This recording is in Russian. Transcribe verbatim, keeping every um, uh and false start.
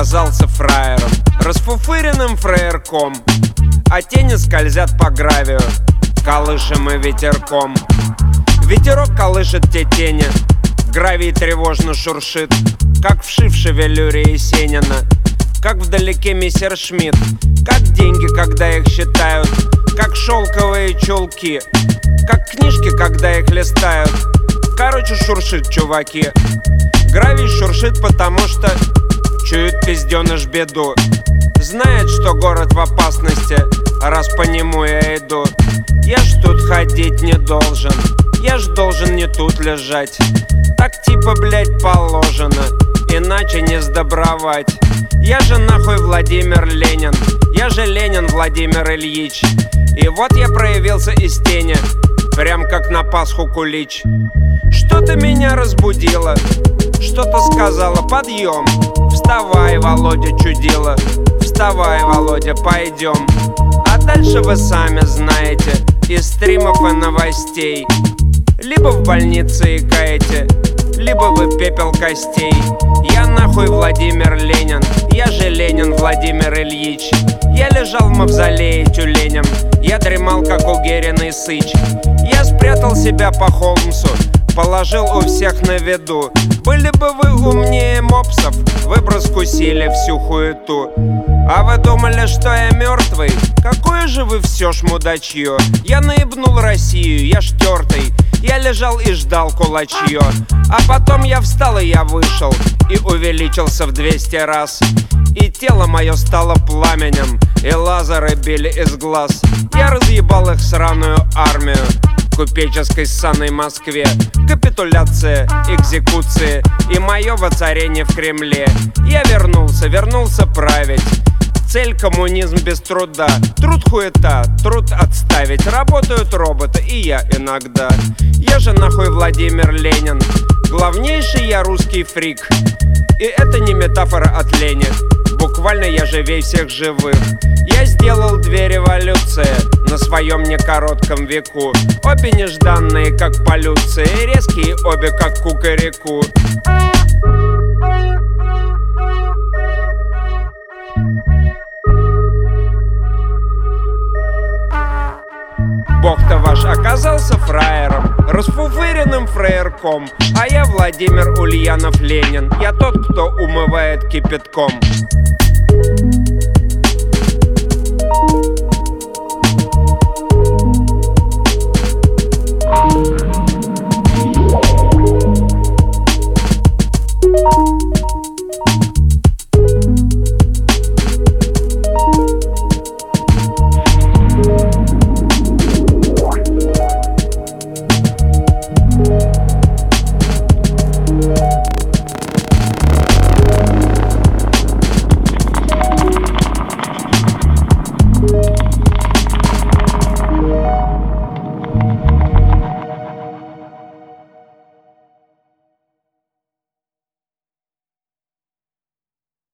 оказался фраером, расфуфыренным фраерком, а тени скользят по гравию колышем и ветерком. Ветерок колышет те тени, гравий тревожно шуршит, как вши в шевелюре Есенина, как вдалеке мистер Шмидт, как деньги, когда их считают, как шелковые чулки, как книжки, когда их листают. Короче, шуршит, чуваки. Гравий шуршит, потому что чует пизденыш беду. Знает, что город в опасности, раз по нему я иду. Я ж тут ходить не должен, я ж должен не тут лежать. Так типа, блять, положено, иначе не сдобровать. Я же нахуй Владимир Ленин, я же Ленин Владимир Ильич. И вот я проявился из тени, прям как на Пасху кулич. Что-то меня разбудило, что-то сказала: подъем. Вставай, Володя, чудило, вставай, Володя, пойдем. А дальше вы сами знаете из стримов и новостей. Либо в больнице икаете, либо вы пепел костей. Я нахуй Владимир Ленин, я же Ленин Владимир Ильич. Я лежал в мавзолее тюленем, я дремал, как угеренный сыч. Я спрятал себя по Холмсу, положил у всех на виду. Были бы вы умнее мопсов, вы бы раскусили всю хуету. А вы думали, что я мертвый? Какое же вы все ж мудачье. Я наебнул Россию, я ж тертый, я лежал и ждал кулачье. А потом я встал и я вышел, и увеличился в двести раз. И тело мое стало пламенем, и лазеры били из глаз. Я разъебал их сраную армию в купеческой ссаной Москве. Капитуляция, экзекуции и мое воцарение в Кремле. Я вернулся, вернулся править. Цель — коммунизм без труда. Труд хуета, труд отставить. Работают роботы, и я иногда. Я же нахуй Владимир Ленин, главнейший я русский фрик. И это не метафора от лени, буквально я живей всех живых. Я сделал две революции на своем некоротком веку. Обе нежданные, как полюции, резкие обе, как кукареку. Бог-то ваш оказался фраером, расфуфыренным фраерком. А я Владимир Ульянов Ленин, я тот, кто умывает кипятком.